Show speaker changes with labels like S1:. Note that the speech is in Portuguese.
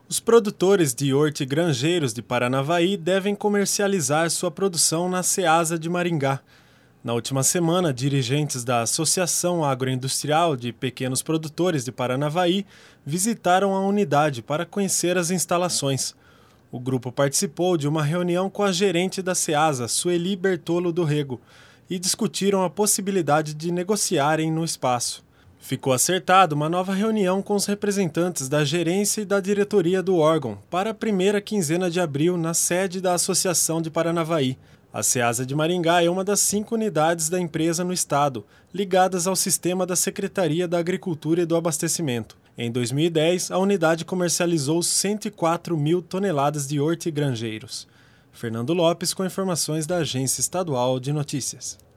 S1: Os produtores de hortigranjeiros de Paranavaí devem comercializar sua produção na Ceasa de Maringá. Na última semana, dirigentes da Associação Agroindustrial de Pequenos Produtores de Paranavaí visitaram a unidade para conhecer as instalações. O grupo participou de uma reunião com a gerente da Ceasa, Sueli Bertolo do Rego, e discutiram a possibilidade de negociarem no espaço. Ficou acertada uma nova reunião com os representantes da gerência e da diretoria do órgão para a primeira quinzena de abril na sede da Associação de Paranavaí. A Ceasa de Maringá é uma das 5 unidades da empresa no estado, ligadas ao sistema da Secretaria da Agricultura e do Abastecimento. Em 2010, a unidade comercializou 104 mil toneladas de hortigranjeiros. Fernando Lopes com informações da Agência Estadual de Notícias.